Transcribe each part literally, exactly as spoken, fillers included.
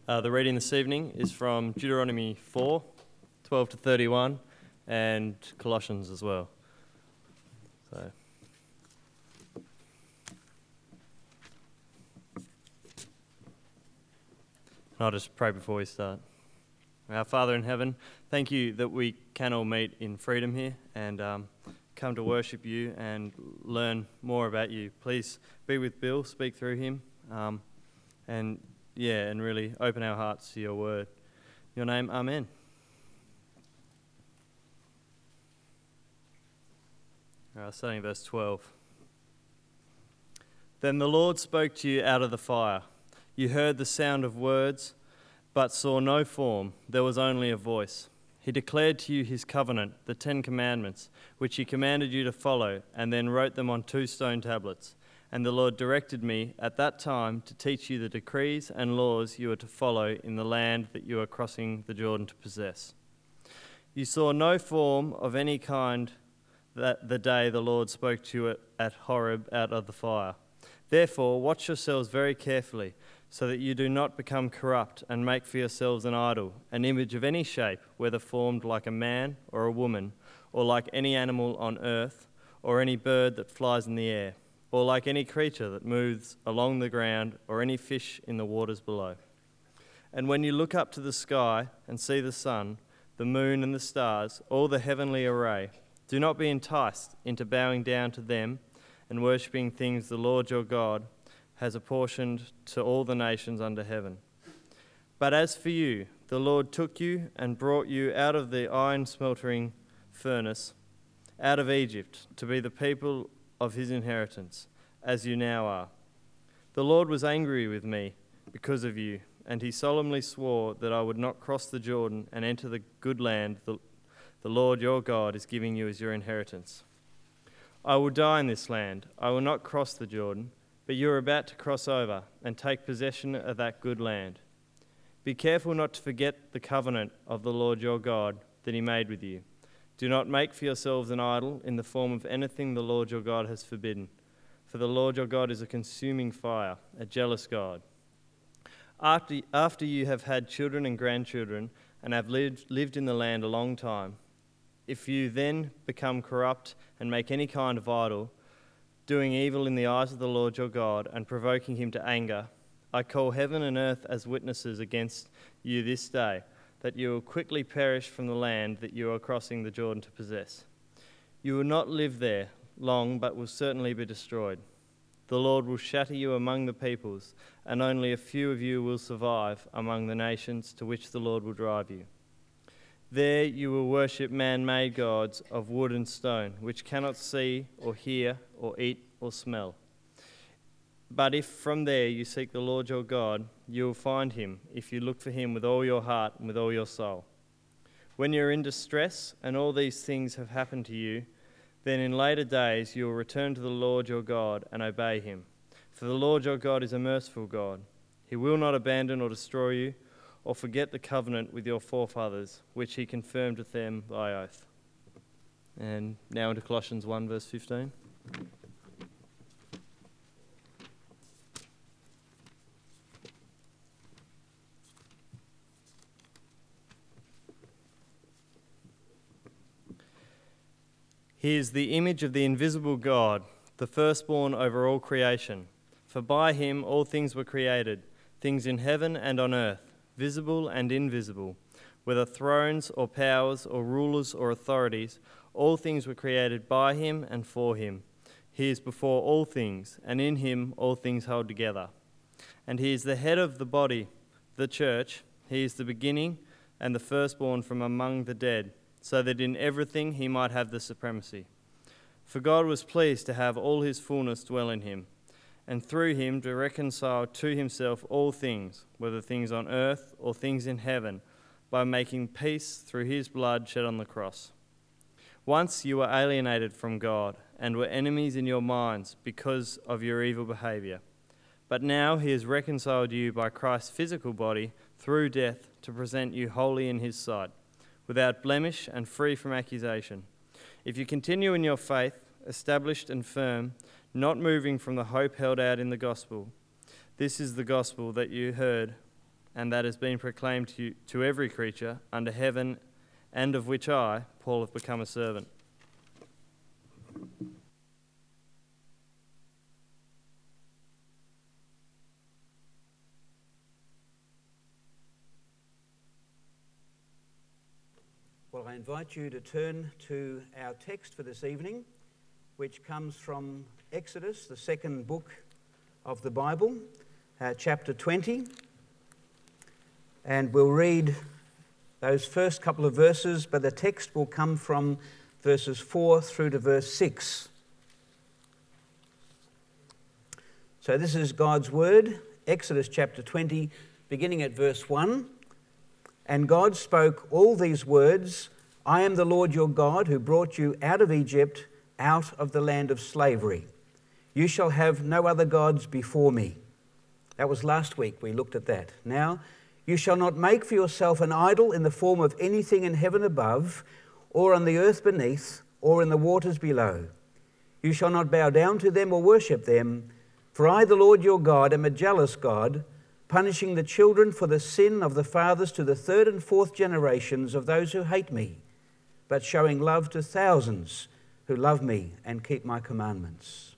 Uh, the reading this evening is from Deuteronomy four, twelve to thirty-one, and Colossians as well. So, I'll just pray before we start. Our Father in heaven, thank you that we can all meet in freedom here and um, come to worship you and learn more about you. Please be with Bill, speak through him, um, and yeah, and really open our hearts to your word. In your name, amen. All right, starting at verse twelve. Then the Lord spoke to you out of the fire. You heard the sound of words, but saw no form. There was only a voice. He declared to you his covenant, the Ten Commandments, which he commanded you to follow, and then wrote them on two stone tablets. And the Lord directed me at that time to teach you the decrees and laws you are to follow in the land that you are crossing the Jordan to possess. You saw no form of any kind that the day the Lord spoke to you at Horeb out of the fire. Therefore, watch yourselves very carefully, so that you do not become corrupt and make for yourselves an idol, an image of any shape, whether formed like a man or a woman, or like any animal on earth, or any bird that flies in the air, or like any creature that moves along the ground, or any fish in the waters below. And when you look up to the sky and see the sun, the moon and the stars, all the heavenly array, do not be enticed into bowing down to them and worshipping things the Lord your God has apportioned to all the nations under heaven. But as for you, the Lord took you and brought you out of the iron smelting furnace, out of Egypt, to be the people of his inheritance, as you now are. The Lord was angry with me because of you, and he solemnly swore that I would not cross the Jordan and enter the good land the, the Lord your God is giving you as your inheritance. I will die in this land. I will not cross the Jordan, but you are about to cross over and take possession of that good land. Be careful not to forget the covenant of the Lord your God that he made with you. Do not make for yourselves an idol in the form of anything the Lord your God has forbidden, for the Lord your God is a consuming fire, a jealous God. After, after you have had children and grandchildren and have lived, lived in the land a long time, if you then become corrupt and make any kind of idol, doing evil in the eyes of the Lord your God and provoking him to anger, I call heaven and earth as witnesses against you this day, that you will quickly perish from the land that you are crossing the Jordan to possess. You will not live there long, but will certainly be destroyed. The Lord will shatter you among the peoples, and only a few of you will survive among the nations to which the Lord will drive you. There you will worship man-made gods of wood and stone, which cannot see or hear or eat or smell. But if from there you seek the Lord your God, you will find him if you look for him with all your heart and with all your soul. When you are in distress and all these things have happened to you, then in later days you will return to the Lord your God and obey him. For the Lord your God is a merciful God. He will not abandon or destroy you, or forget the covenant with your forefathers, which he confirmed with them by oath. And now into Colossians one, verse fifteen. He is the image of the invisible God, the firstborn over all creation. For by him all things were created, things in heaven and on earth, visible and invisible, whether thrones or powers or rulers or authorities, all things were created by him and for him. He is before all things, and in him all things hold together. And he is the head of the body, the church. He is the beginning and the firstborn from among the dead, so that in everything he might have the supremacy. For God was pleased to have all his fullness dwell in him, and through him to reconcile to himself all things, whether things on earth or things in heaven, by making peace through his blood shed on the cross. Once you were alienated from God and were enemies in your minds because of your evil behaviour. But now he has reconciled you by Christ's physical body through death to present you holy in his sight, without blemish and free from accusation. If you continue in your faith, established and firm, not moving from the hope held out in the gospel. This is the gospel that you heard and that has been proclaimed to, to every creature under heaven, and of which I, Paul, have become a servant. Well, I invite you to turn to our text for this evening, which comes from Exodus, the second book of the Bible, uh, chapter twenty. And we'll read those first couple of verses, but the text will come from verses four through to verse six. So this is God's word, Exodus chapter twenty, beginning at verse one. And God spoke all these words, I am the Lord your God who brought you out of Egypt, out of the land of slavery. You shall have no other gods before me. That was last week, we looked at that. Now, you shall not make for yourself an idol in the form of anything in heaven above, or on the earth beneath, or in the waters below. You shall not bow down to them or worship them, for I, the Lord your God, am a jealous God, punishing the children for the sin of the fathers to the third and fourth generations of those who hate me, but showing love to thousands who love me and keep my commandments.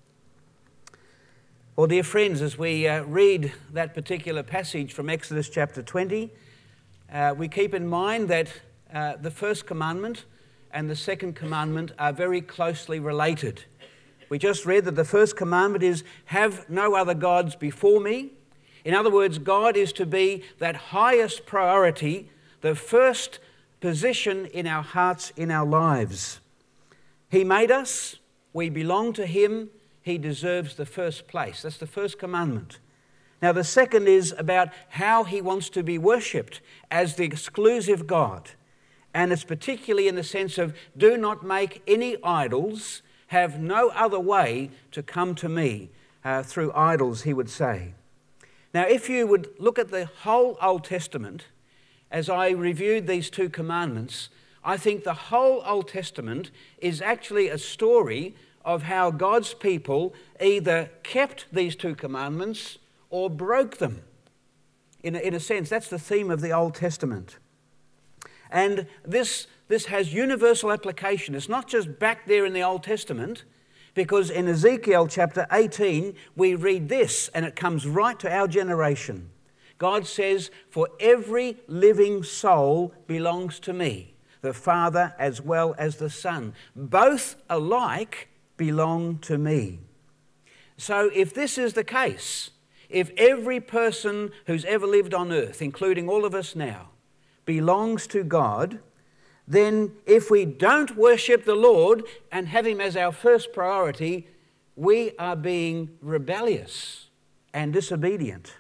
Well, dear friends, as we uh, read that particular passage from Exodus chapter twenty, uh, we keep in mind that uh, the first commandment and the second commandment are very closely related. We just read that the first commandment is, have no other gods before me. In other words, God is to be that highest priority, the first position in our hearts, in our lives. He made us, we belong to him, he deserves the first place. That's the first commandment. Now the second is about how he wants to be worshipped as the exclusive God. And it's particularly in the sense of, do not make any idols, have no other way to come to me uh, through idols, he would say. Now, if you would look at the whole Old Testament, as I reviewed these two commandments, I think the whole Old Testament is actually a story of how God's people either kept these two commandments or broke them. In a, in a sense, that's the theme of the Old Testament. And this, this has universal application. It's not just back there in the Old Testament, because in Ezekiel chapter eighteen, we read this, and it comes right to our generation. God says, for every living soul belongs to me, the Father as well as the Son. Both alike belong to me. So if this is the case, if every person who's ever lived on earth, including all of us now, belongs to God, then if we don't worship the Lord and have him as our first priority, we are being rebellious and disobedient.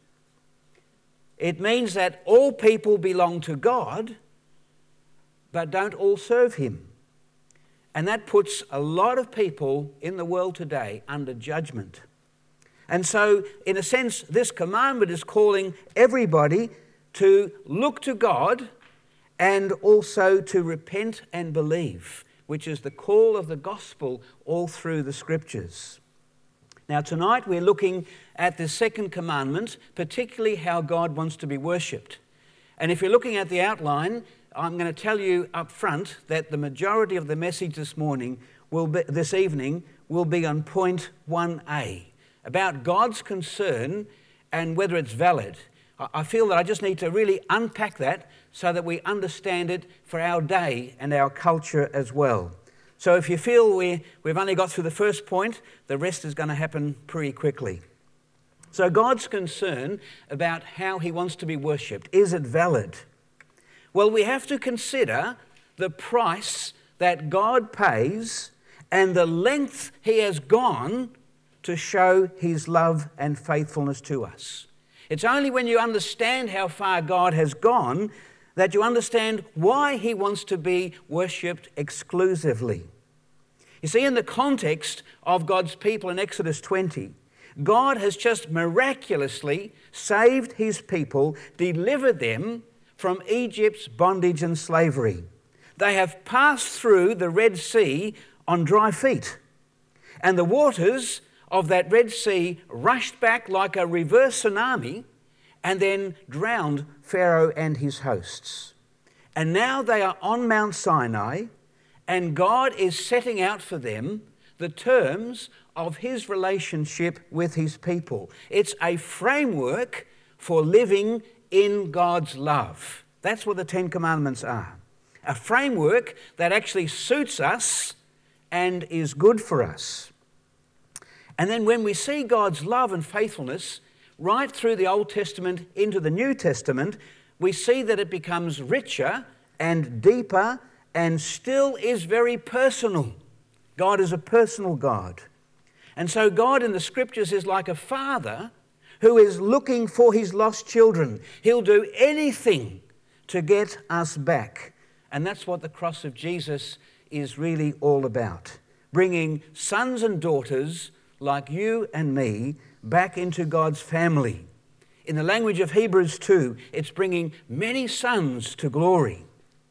It means that all people belong to God, but don't all serve him. And that puts a lot of people in the world today under judgment. And so, in a sense, this commandment is calling everybody to look to God and also to repent and believe, which is the call of the gospel all through the scriptures. Now tonight we're looking at the second commandment, particularly how God wants to be worshipped. And if you're looking at the outline, I'm going to tell you up front that the majority of the message this morning, will be, this evening, will be on point one A, about God's concern and whether it's valid. I feel that I just need to really unpack that so that we understand it for our day and our culture as well. So if you feel we, we've only got through the first point, the rest is going to happen pretty quickly. So God's concern about how he wants to be worshipped, is it valid? Well, we have to consider the price that God pays and the length he has gone to show his love and faithfulness to us. It's only when you understand how far God has gone that you understand why he wants to be worshipped exclusively. You see, in the context of God's people in Exodus twenty, God has just miraculously saved his people, delivered them from Egypt's bondage and slavery. They have passed through the Red Sea on dry feet, and the waters of that Red Sea rushed back like a reverse tsunami, and then drowned Pharaoh and his hosts. And now they are on Mount Sinai, and God is setting out for them the terms of his relationship with his people. It's a framework for living in God's love. That's what the Ten Commandments are. A framework that actually suits us and is good for us. And then when we see God's love and faithfulness right through the Old Testament into the New Testament, we see that it becomes richer and deeper and still is very personal. God is a personal God. And so God in the Scriptures is like a father who is looking for his lost children. He'll do anything to get us back. And that's what the cross of Jesus is really all about. Bringing sons and daughters like you and me back into God's family. In the language of Hebrews two, it's bringing many sons to glory.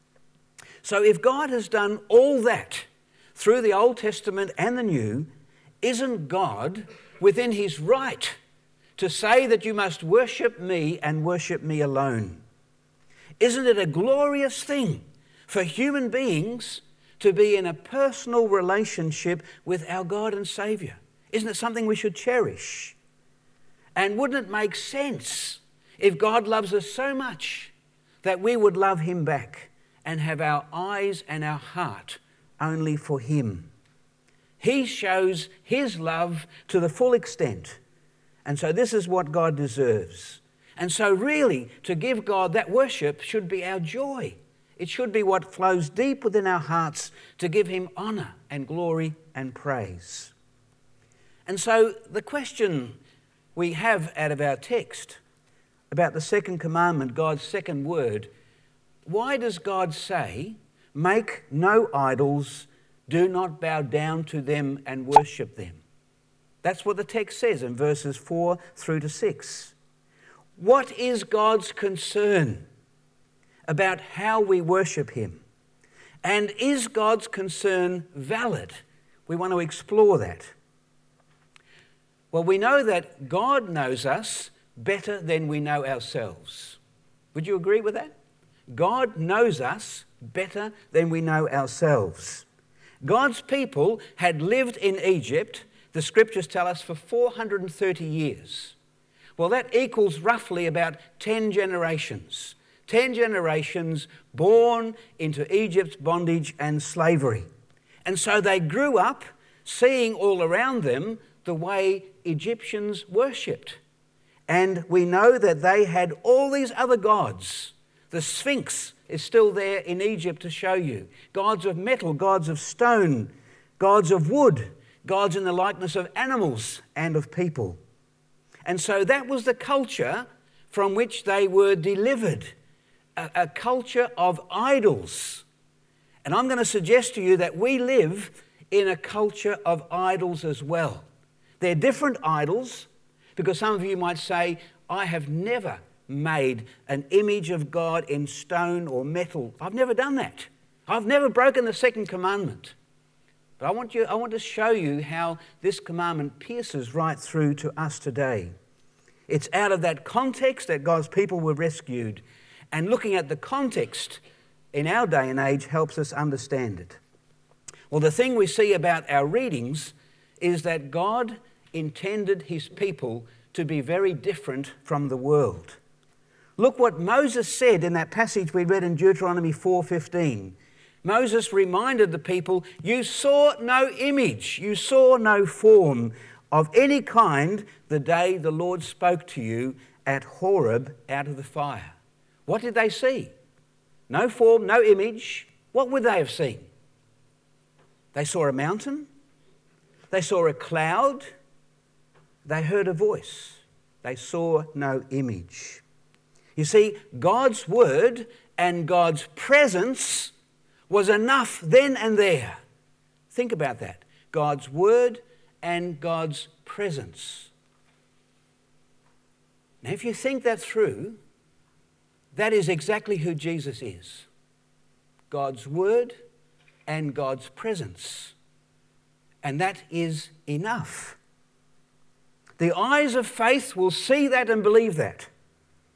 So if God has done all that through the Old Testament and the New, isn't God within his right to say that you must worship me and worship me alone? Isn't it a glorious thing for human beings to be in a personal relationship with our God and Saviour? Isn't it something we should cherish? And wouldn't it make sense if God loves us so much that we would love him back and have our eyes and our heart only for him? He shows his love to the full extent. And so this is what God deserves. And so really, to give God that worship should be our joy. It should be what flows deep within our hearts to give him honour and glory and praise. And so the question we have out of our text about the second commandment, God's second word, why does God say, make no idols, do not bow down to them and worship them? That's what the text says in verses four through to six. What is God's concern about how we worship him? And is God's concern valid? We want to explore that. Well, we know that God knows us better than we know ourselves. Would you agree with that? God knows us better than we know ourselves. God's people had lived in Egypt, the scriptures tell us, for four hundred thirty years. Well, that equals roughly about ten generations. Ten generations born into Egypt's bondage and slavery. And so they grew up seeing all around them the way Egyptians worshipped. And we know that they had all these other gods. The Sphinx is still there in Egypt to show you. Gods of metal, gods of stone, gods of wood, gods in the likeness of animals and of people. And so that was the culture from which they were delivered, a, a culture of idols. And I'm going to suggest to you that we live in a culture of idols as well. They're different idols, because some of you might say, I have never made an image of God in stone or metal. I've never done that. I've never broken the second commandment. But I want you, I want to show you how this commandment pierces right through to us today. It's out of that context that God's people were rescued. And looking at the context in our day and age helps us understand it. Well, the thing we see about our readings is that God intended his people to be very different from the world. Look what Moses said in that passage we read in Deuteronomy four fifteen. Moses reminded the people, you saw no image, you saw no form of any kind the day the Lord spoke to you at Horeb out of the fire. What did they see? No form, no image. What would they have seen? They saw a mountain. They saw a cloud. They heard a voice. They saw no image. You see, God's word and God's presence was enough then and there. Think about that. God's word and God's presence. Now, if you think that through, that is exactly who Jesus is. God's word and God's presence. And that is enough. The eyes of faith will see that and believe that.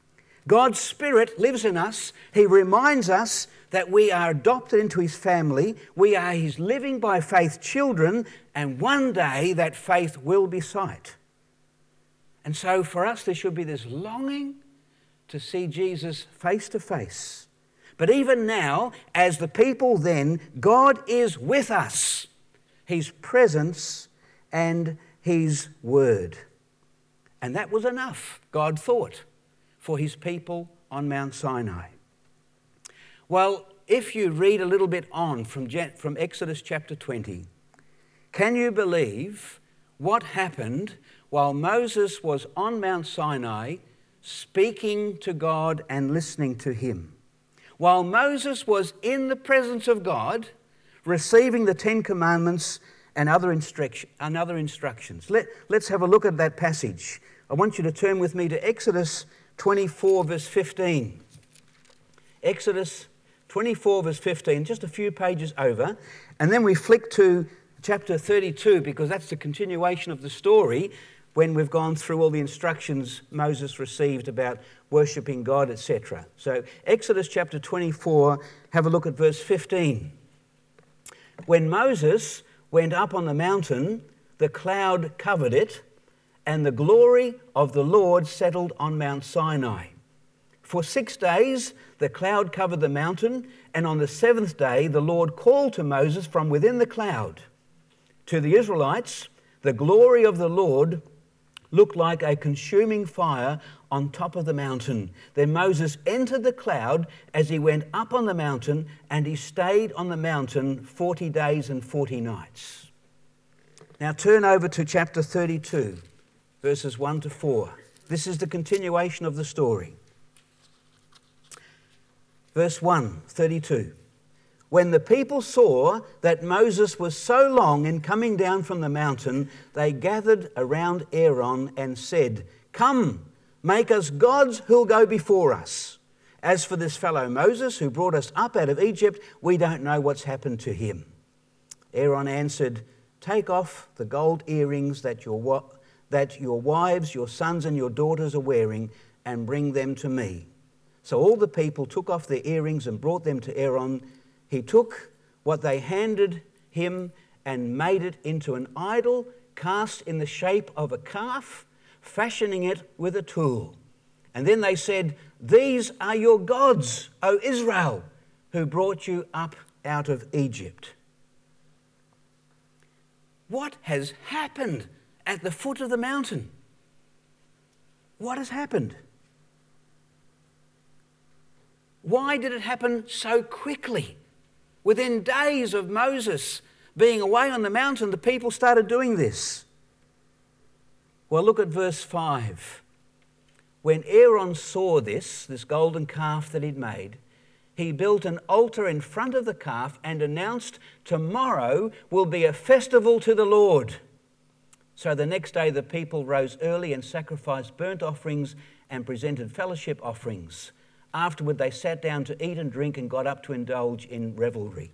God's Spirit lives in us. He reminds us that we are adopted into His family. We are His living by faith children, and one day that faith will be sight. And so for us there should be this longing to see Jesus face to face. But even now, as the people then, God is with us. His presence and His word. And that was enough, God thought, for His people on Mount Sinai. Well, if you read a little bit on from, from Exodus chapter twenty, can you believe what happened while Moses was on Mount Sinai speaking to God and listening to Him? While Moses was in the presence of God, receiving the Ten Commandments and other, instruction, and other instructions. Let, let's have a look at that passage. I want you to turn with me to Exodus twenty-four, verse fifteen. Exodus twenty-four, verse fifteen, just a few pages over. And then we flick to chapter thirty-two, because that's the continuation of the story when we've gone through all the instructions Moses received about worshipping God, et cetera. So Exodus chapter twenty-four, have a look at verse fifteen. When Moses went up on the mountain, the cloud covered it, and the glory of the Lord settled on Mount Sinai. For six days the cloud covered the mountain, and on the seventh day the Lord called to Moses from within the cloud. To the Israelites, the glory of the Lord looked like a consuming fire on top of the mountain. Then Moses entered the cloud as he went up on the mountain, and he stayed on the mountain forty days and forty nights. Now turn over to chapter thirty-two, verses one to four. This is the continuation of the story. Verse one, thirty-two. When the people saw that Moses was so long in coming down from the mountain, they gathered around Aaron and said, "Come, make us gods who'll go before us. As for this fellow Moses who brought us up out of Egypt, we don't know what's happened to him." Aaron answered, "Take off the gold earrings that your, wa- that your wives, your sons and your daughters are wearing, and bring them to me." So all the people took off their earrings and brought them to Aaron. He took what they handed him and made it into an idol cast in the shape of a calf, fashioning it with a tool. And then they said, "These are your gods, O Israel, who brought you up out of Egypt." What has happened at the foot of the mountain? What has happened? Why did it happen so quickly? Within days of Moses being away on the mountain, the people started doing this. Well, look at verse five. When Aaron saw this, this golden calf that he'd made, he built an altar in front of the calf and announced, "Tomorrow will be a festival to the Lord." So the next day the people rose early and sacrificed burnt offerings and presented fellowship offerings. Afterward, they sat down to eat and drink and got up to indulge in revelry.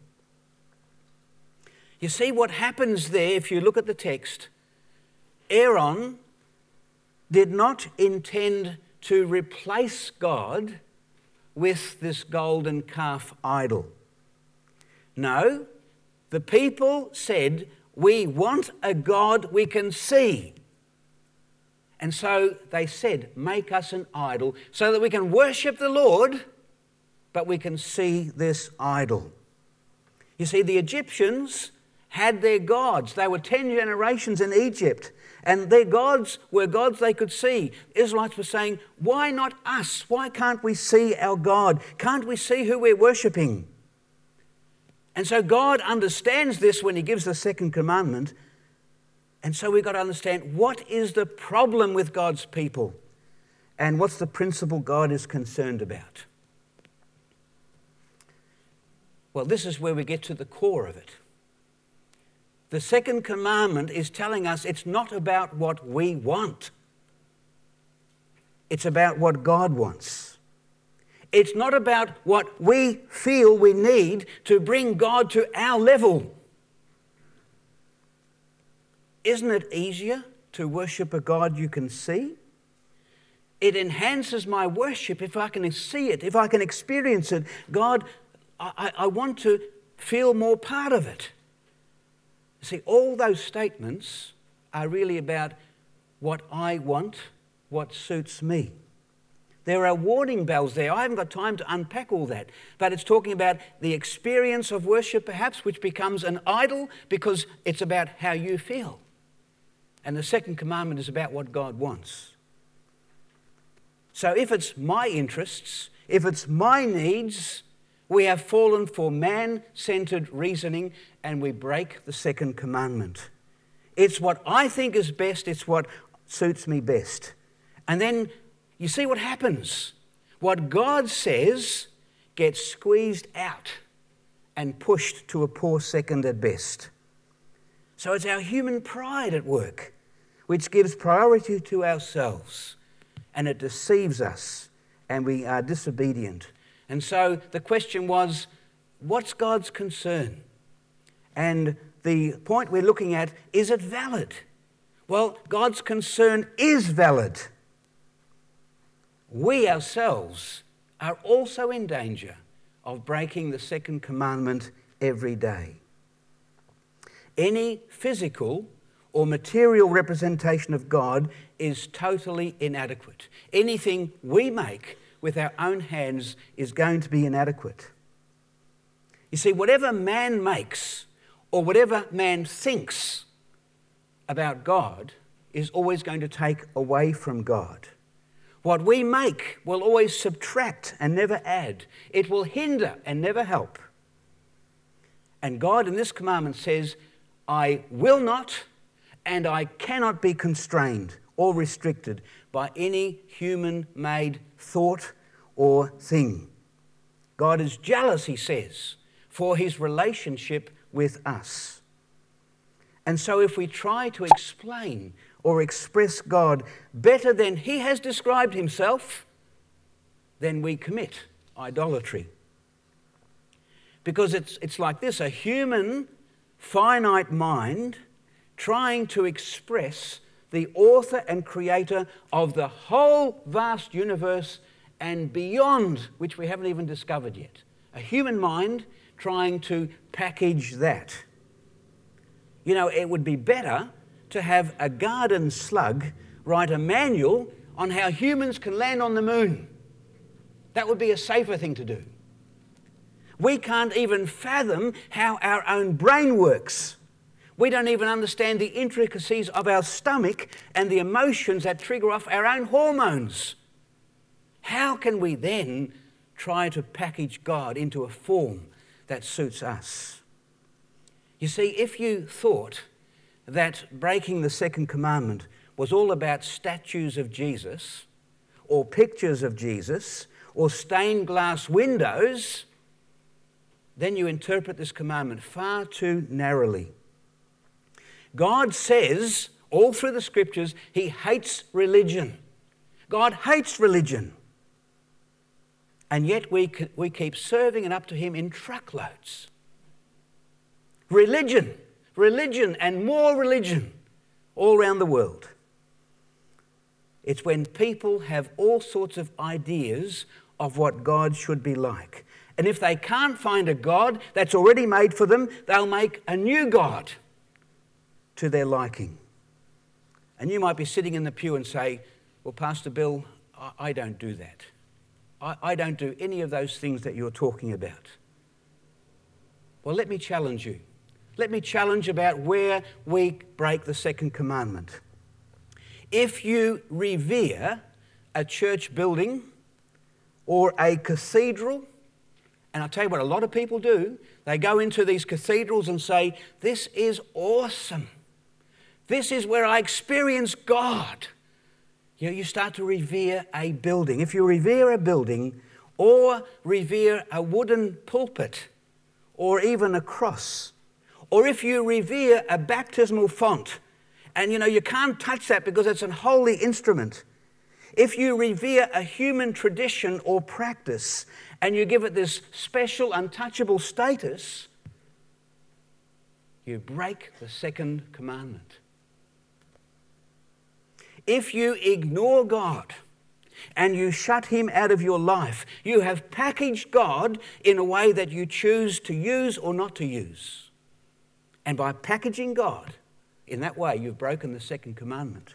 You see what happens there if you look at the text. Aaron did not intend to replace God with this golden calf idol. No, the people said, "We want a God we can see." And so they said, "Make us an idol so that we can worship the Lord, but we can see this idol." You see, the Egyptians had their gods. They were ten generations in Egypt, and their gods were gods they could see. The Israelites were saying, "Why not us? Why can't we see our God? Can't we see who we're worshipping?" And so God understands this when He gives the second commandment. And so we've got to understand, what is the problem with God's people? And what's the principle God is concerned about? Well, this is where we get to the core of it. The second commandment is telling us it's not about what we want. It's about what God wants. It's not about what we feel we need to bring God to our level. Isn't it easier to worship a God you can see? It enhances my worship if I can see it, if I can experience it. God, I, I want to feel more part of it. See, all those statements are really about what I want, what suits me. There are warning bells there. I haven't got time to unpack all that. But it's talking about the experience of worship, perhaps, which becomes an idol because it's about how you feel. And the second commandment is about what God wants. So if it's my interests, if it's my needs, we have fallen for man-centered reasoning and we break the second commandment. It's what I think is best. It's what suits me best. And then you see what happens. What God says gets squeezed out and pushed to a poor second at best. So it's our human pride at work, which gives priority to ourselves, and it deceives us, and we are disobedient. And so the question was, what's God's concern? And the point we're looking at, is it valid? Well, God's concern is valid. We ourselves are also in danger of breaking the second commandment every day. Any physical or material representation of God is totally inadequate. Anything we make with our own hands is going to be inadequate. You see, whatever man makes or whatever man thinks about God is always going to take away from God. What we make will always subtract and never add. It will hinder and never help. And God in this commandment says, I will not and I cannot be constrained or restricted by any human-made thought or thing. God is jealous, he says, for his relationship with us. And so if we try to explain or express God better than he has described himself, then we commit idolatry. Because it's, it's like this, a human finite mind trying to express the author and creator of the whole vast universe and beyond, which we haven't even discovered yet. A human mind trying to package that. You know, it would be better to have a garden slug write a manual on how humans can land on the moon. That would be a safer thing to do. We can't even fathom how our own brain works. We don't even understand the intricacies of our stomach and the emotions that trigger off our own hormones. How can we then try to package God into a form that suits us? You see, if you thought that breaking the second commandment was all about statues of Jesus or pictures of Jesus or stained glass windows, then you interpret this commandment far too narrowly. God says all through the scriptures he hates religion. God hates religion. And yet we, we keep serving it up to him in truckloads. Religion, religion and more religion all around the world. It's when people have all sorts of ideas of what God should be like. And if they can't find a God that's already made for them, they'll make a new God to their liking. And you might be sitting in the pew and say, well, Pastor Bill, I, I don't do that. I, I don't do any of those things that you're talking about. Well, let me challenge you. Let me challenge about where we break the second commandment. If you revere a church building or a cathedral, and I'll tell you what a lot of people do, they go into these cathedrals and say, this is awesome. This is where I experience God. You know, you start to revere a building. If you revere a building or revere a wooden pulpit or even a cross, or if you revere a baptismal font, and you know, you can't touch that because it's an holy instrument. If you revere a human tradition or practice and you give it this special, untouchable status, you break the second commandment. If you ignore God and you shut him out of your life. You have packaged God in a way that you choose to use or not to use. And by packaging God in that way, you've broken the second commandment.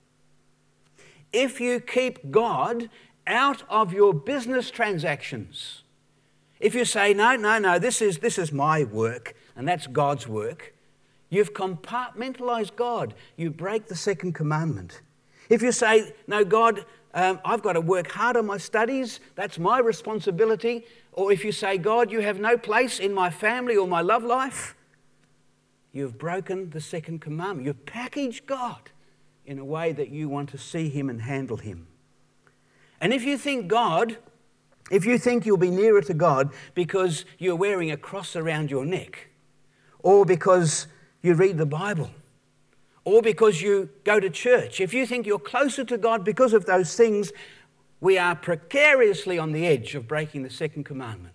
If you keep God out of your business transactions, if you say, no, no, no, this is, this is my work and that's God's work, you've compartmentalized God. You break the second commandment. If you say, no, God, um, I've got to work hard on my studies, that's my responsibility. Or if you say, God, you have no place in my family or my love life, you've broken the second commandment. You've packaged God in a way that you want to see him and handle him. And if you think God, if you think you'll be nearer to God because you're wearing a cross around your neck, or because you read the Bible, or because you go to church, if you think you're closer to God because of those things, we are precariously on the edge of breaking the second commandment.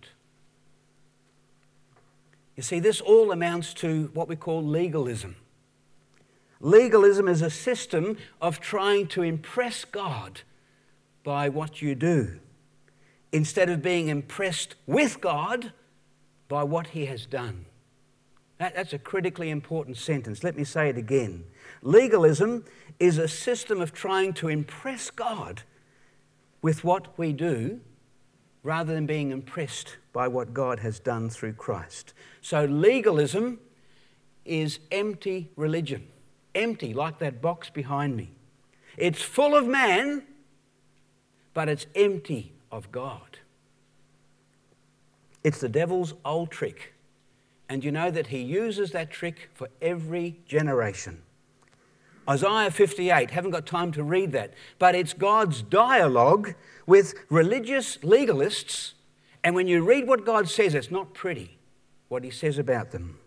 You see, this all amounts to what we call legalism. Legalism is a system of trying to impress God by what you do, instead of being impressed with God by what he has done. That, that's a critically important sentence. Let me say it again. Legalism is a system of trying to impress God with what we do rather than being impressed by what God has done through Christ. So legalism is empty religion. Empty, like that box behind me. It's full of man, but it's empty of God. It's the devil's old trick. And you know that he uses that trick for every generation. Isaiah fifty-eight, haven't got time to read that, but it's God's dialogue with religious legalists. And when you read what God says, it's not pretty, what he says about them.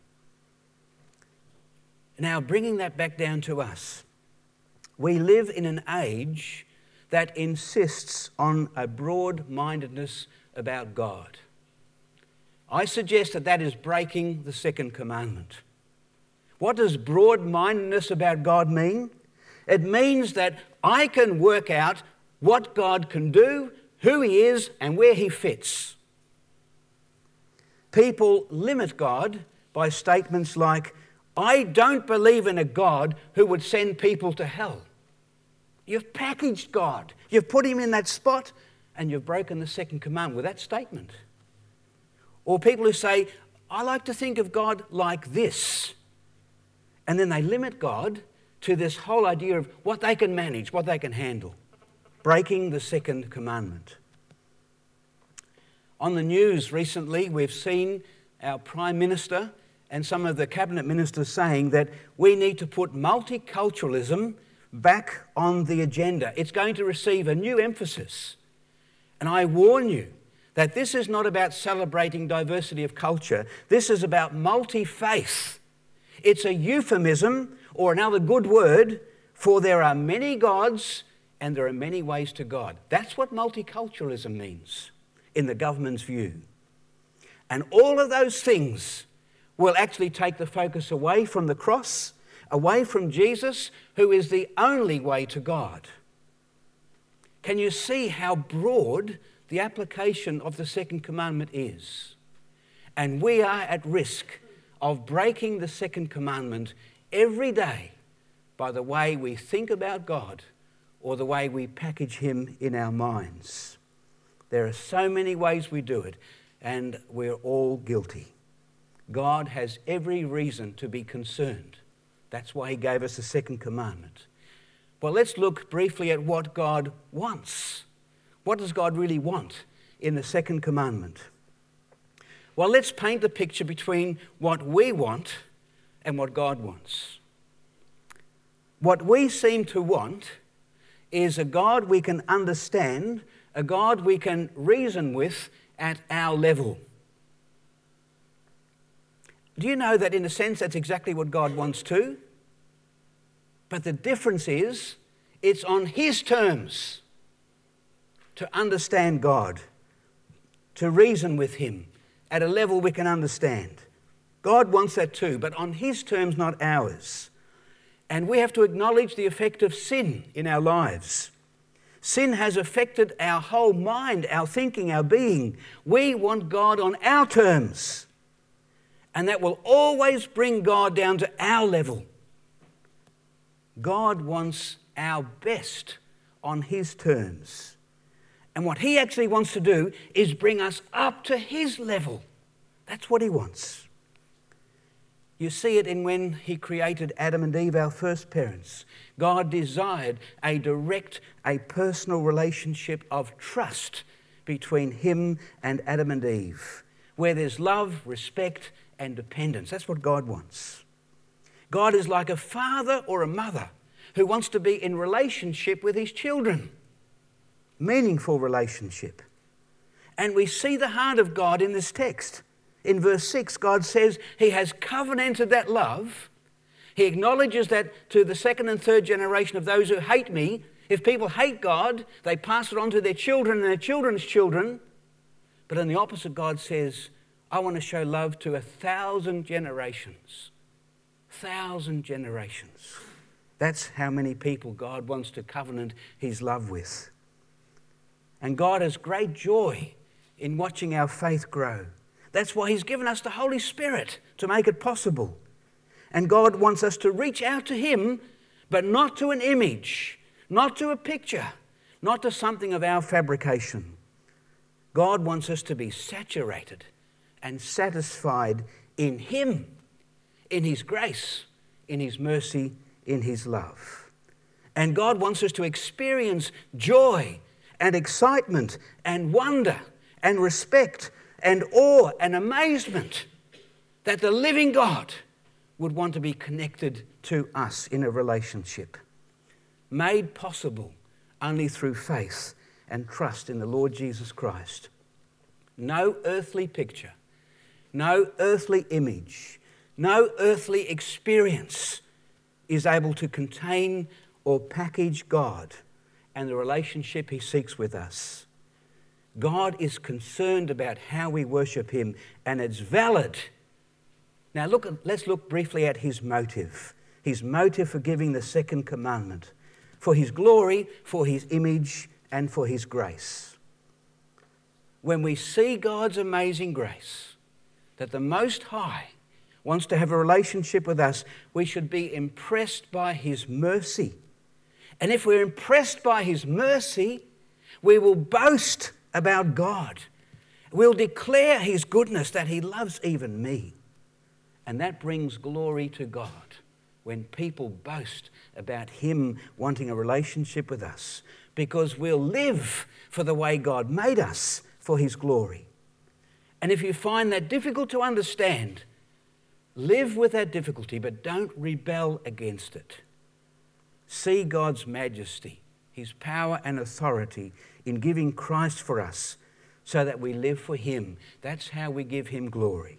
Now, bringing that back down to us, we live in an age that insists on a broad-mindedness about God. I suggest that that is breaking the second commandment. What does broad-mindedness about God mean? It means that I can work out what God can do, who he is, and where he fits. People limit God by statements like, I don't believe in a God who would send people to hell. You've packaged God. You've put him in that spot and you've broken the second commandment with that statement. Or people who say, I like to think of God like this. And then they limit God to this whole idea of what they can manage, what they can handle. Breaking the second commandment. On the news recently, we've seen our Prime Minister and some of the cabinet ministers saying that we need to put multiculturalism back on the agenda. It's going to receive a new emphasis. And I warn you that this is not about celebrating diversity of culture. This is about multi-faith. It's a euphemism, or another good word, for there are many gods and there are many ways to God. That's what multiculturalism means in the government's view. And all of those things will actually take the focus away from the cross, away from Jesus, who is the only way to God. Can you see how broad the application of the second commandment is? And we are at risk of breaking the second commandment every day by the way we think about God or the way we package him in our minds. There are so many ways we do it, and we're all guilty. God has every reason to be concerned. That's why he gave us the second commandment. Well, let's look briefly at what God wants. What does God really want in the second commandment? Well, let's paint the picture between what we want and what God wants. What we seem to want is a God we can understand, a God we can reason with at our level. Do you know that in a sense that's exactly what God wants too? But the difference is it's on his terms to understand God, to reason with him at a level we can understand. God wants that too, but on his terms, not ours. And we have to acknowledge the effect of sin in our lives. Sin has affected our whole mind, our thinking, our being. We want God on our terms. And that will always bring God down to our level. God wants our best on his terms. And what he actually wants to do is bring us up to his level. That's what he wants. You see it in when he created Adam and Eve, our first parents. God desired a direct, a personal relationship of trust between him and Adam and Eve, where there's love, respect, and dependence. That's what God wants. God is like a father or a mother who wants to be in relationship with his children. Meaningful relationship. And we see the heart of God in this text. In verse six, God says he has covenanted that love. He acknowledges that to the second and third generation of those who hate me, if people hate God, they pass it on to their children and their children's children. But on the opposite, God says, I want to show love to a thousand generations. Thousand generations. That's how many people God wants to covenant his love with. And God has great joy in watching our faith grow. That's why he's given us the Holy Spirit to make it possible. And God wants us to reach out to him, but not to an image, not to a picture, not to something of our fabrication. God wants us to be saturated and satisfied in him, in his grace, in his mercy, in his love. And God wants us to experience joy and excitement and wonder and respect and awe and amazement that the living God would want to be connected to us in a relationship, made possible only through faith and trust in the Lord Jesus Christ. No earthly picture, no earthly image, no earthly experience is able to contain or package God and the relationship he seeks with us. God is concerned about how we worship him, and it's valid. Now look, at, let's look briefly at his motive. His motive for giving the second commandment. For his glory, for his image, and for his grace. When we see God's amazing grace, that the Most High wants to have a relationship with us, we should be impressed by his mercy. And if we're impressed by his mercy, we will boast about God. We'll declare his goodness, that he loves even me. And that brings glory to God when people boast about him wanting a relationship with us, because we'll live for the way God made us for his glory. And if you find that difficult to understand, live with that difficulty, but don't rebel against it. See God's majesty, his power and authority in giving Christ for us so that we live for him. That's how we give him glory.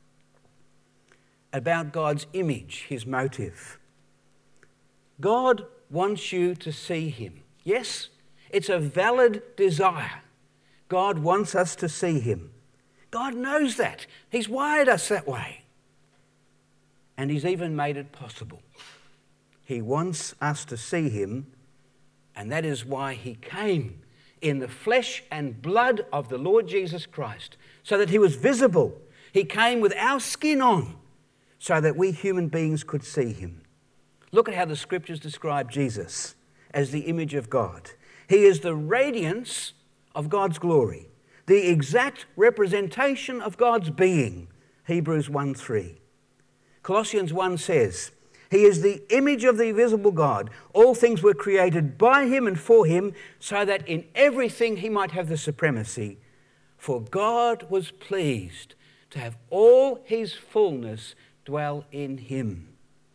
About God's image, his motive. God wants you to see him. Yes, it's a valid desire. God wants us to see him. God knows that. He's wired us that way. And he's even made it possible. He wants us to see him, and that is why he came in the flesh and blood of the Lord Jesus Christ, so that he was visible. He came with our skin on, so that we human beings could see him. Look at how the scriptures describe Jesus as the image of God. He is the radiance of God's glory, the exact representation of God's being, Hebrews one three. Colossians one says, he is the image of the invisible God. All things were created by him and for him, so that in everything he might have the supremacy. For God was pleased to have all his fullness dwell in him.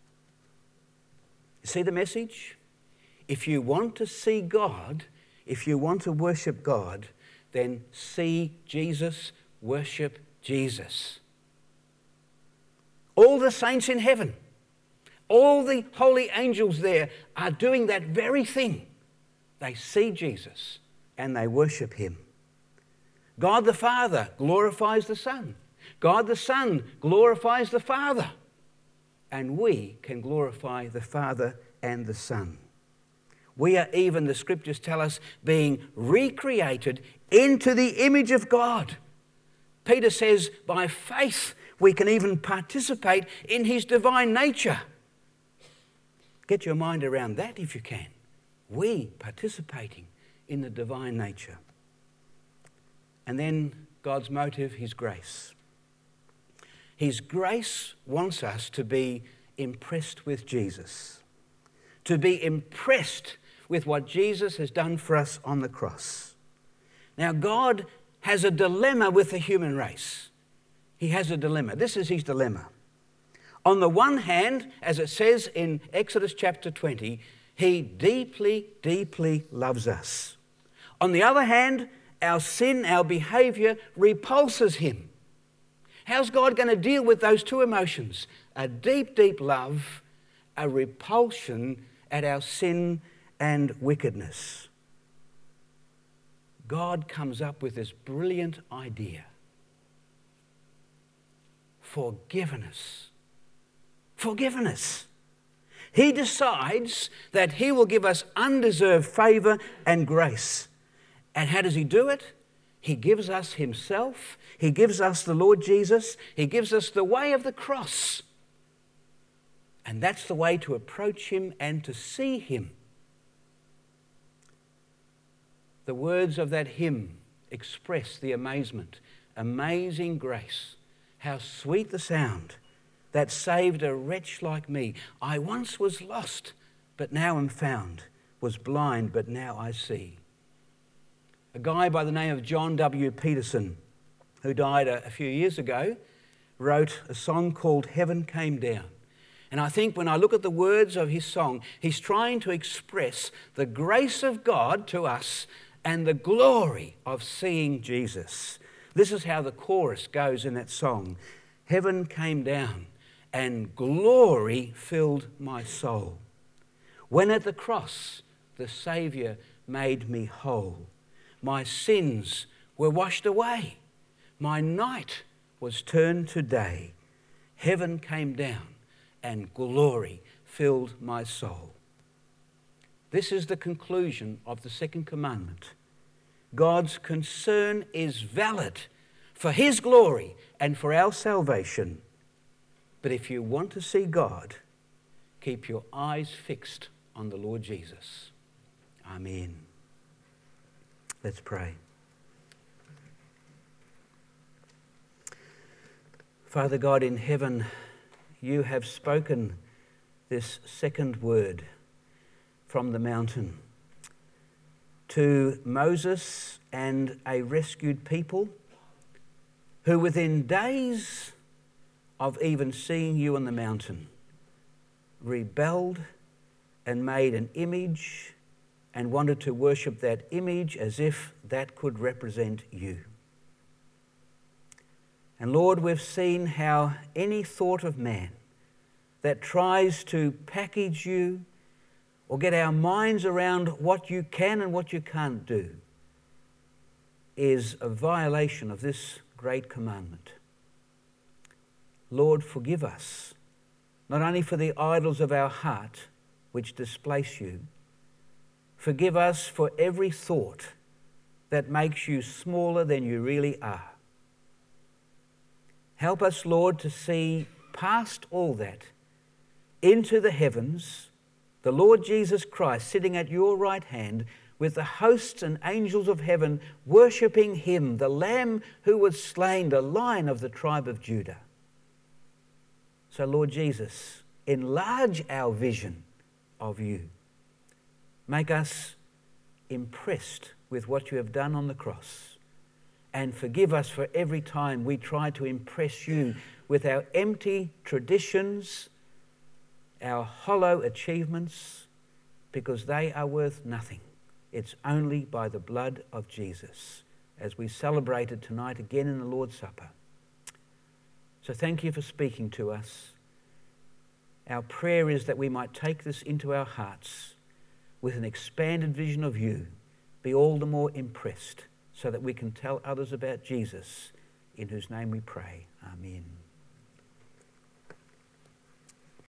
You see the message? If you want to see God, if you want to worship God, then see Jesus, worship Jesus. All the saints in heaven, all the holy angels there are doing that very thing. They see Jesus and they worship him. God the Father glorifies the Son. God the Son glorifies the Father. And we can glorify the Father and the Son. We are even, the scriptures tell us, being recreated into the image of God. Peter says by faith we can even participate in his divine nature. Get your mind around that if you can. We participating in the divine nature. And then God's motive, his grace. His grace wants us to be impressed with Jesus, to be impressed with what Jesus has done for us on the cross. Now, God has a dilemma with the human race. He has a dilemma. This is his dilemma. On the one hand, as it says in Exodus chapter twenty, he deeply, deeply loves us. On the other hand, our sin, our behavior repulses him. How's God going to deal with those two emotions? A deep, deep love, a repulsion at our sin and wickedness. God comes up with this brilliant idea. Forgiveness. Forgiveness. He decides that he will give us undeserved favour and grace. And how does he do it? He gives us himself. He gives us the Lord Jesus. He gives us the way of the cross. And that's the way to approach him and to see him. The words of that hymn express the amazement. Amazing grace. How sweet the sound that saved a wretch like me. I once was lost, but now am found. Was blind, but now I see. A guy by the name of John W. Peterson, who died a, a few years ago, wrote a song called Heaven Came Down. And I think when I look at the words of his song, he's trying to express the grace of God to us and the glory of seeing Jesus. This is how the chorus goes in that song. Heaven came down and glory filled my soul. When at the cross the Saviour made me whole. My sins were washed away. My night was turned to day. Heaven came down and glory filled my soul. This is the conclusion of the second commandment. God's concern is valid for his glory and for our salvation. But if you want to see God, keep your eyes fixed on the Lord Jesus. Amen. Let's pray. Father God in heaven, you have spoken this second word from the mountain to Moses and a rescued people who within days of even seeing you on the mountain rebelled and made an image and wanted to worship that image as if that could represent you. And Lord, we've seen how any thought of man that tries to package you or get our minds around what you can and what you can't do is a violation of this great commandment. Lord, forgive us, not only for the idols of our heart which displace you, forgive us for every thought that makes you smaller than you really are. Help us, Lord, to see past all that into the heavens, the Lord Jesus Christ sitting at your right hand with the hosts and angels of heaven worshipping him, the Lamb who was slain, the Lion of the tribe of Judah. So, Lord Jesus, enlarge our vision of you. Make us impressed with what you have done on the cross. And forgive us for every time we try to impress you with our empty traditions, our hollow achievements, because they are worth nothing. It's only by the blood of Jesus, as we celebrated tonight again in the Lord's Supper. So thank you for speaking to us. Our prayer is that we might take this into our hearts with an expanded vision of you, be all the more impressed, so that we can tell others about Jesus, in whose name we pray. Amen.